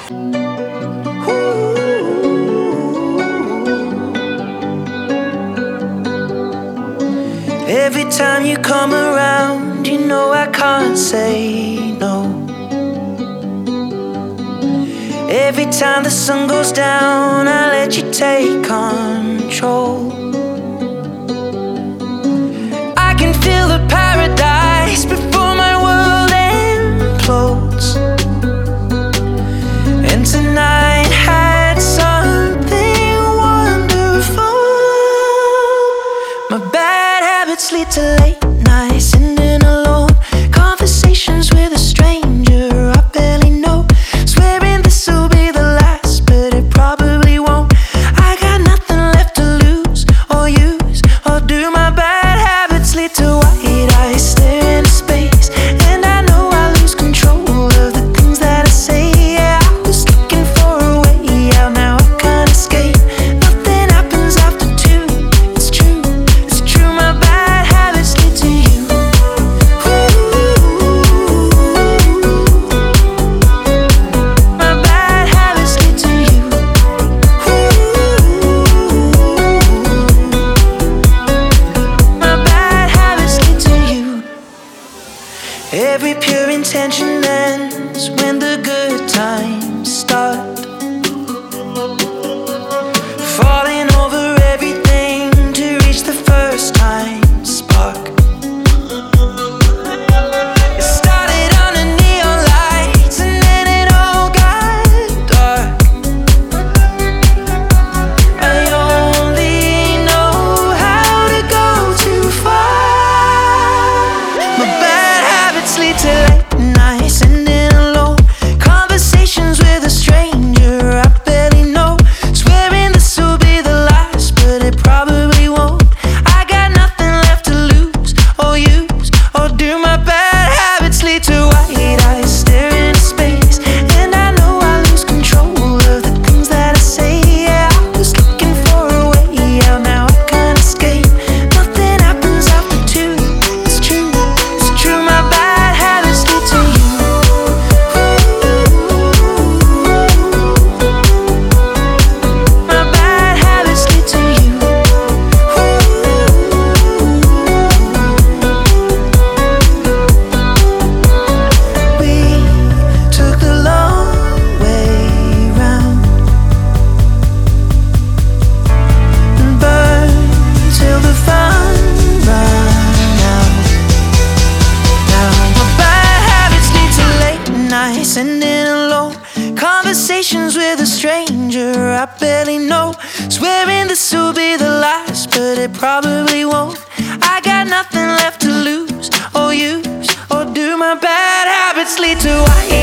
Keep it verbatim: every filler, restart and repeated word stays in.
Every time you come around, you know I can't say no. Every time the sun goes down, I let you take control. I can feel the paradise before my world implodes. And tonight had something wonderful. My bad habits lead to late nights, sitting alone, conversations with a stranger I barely know, swearing this will be the last, but it probably won't. I got nothing left to lose or use or do. My bad habits lead to white eyes stare into space, and I know I lose control of the things that I say. Yeah, I was looking for a way out, now I can't escape. Nothing happens after two, it's true, it's true. My bad habits lead to you. My bad habits lead to you. My bad habits lead to you. Every pure intention ends when the good times start. Falling over everything to reach the first time spark. It started under neon lights and then it all got dark. I only know how to go too far. My bad habits lead to late nights, sitting alone, conversations with a stranger I barely know, swearing this will be the last, but it probably won't. I got nothing left to lose or use or do. My bad habits lead to white eyes stare into space, and I know I lose control of the things that I say. Yeah, I was looking for a way out, now I can't escape. Nothing happens after two, it's true, it's true. My bad habits lead to you. My bad habits lead to you. We took the long way round and burned till the fun ran out. Now my bad habits lead to late nights, sitting alone, conversations with a stranger I barely know, swearing this will be the last, but it probably won't. I got nothing left to lose or use or do. My bad habits lead to white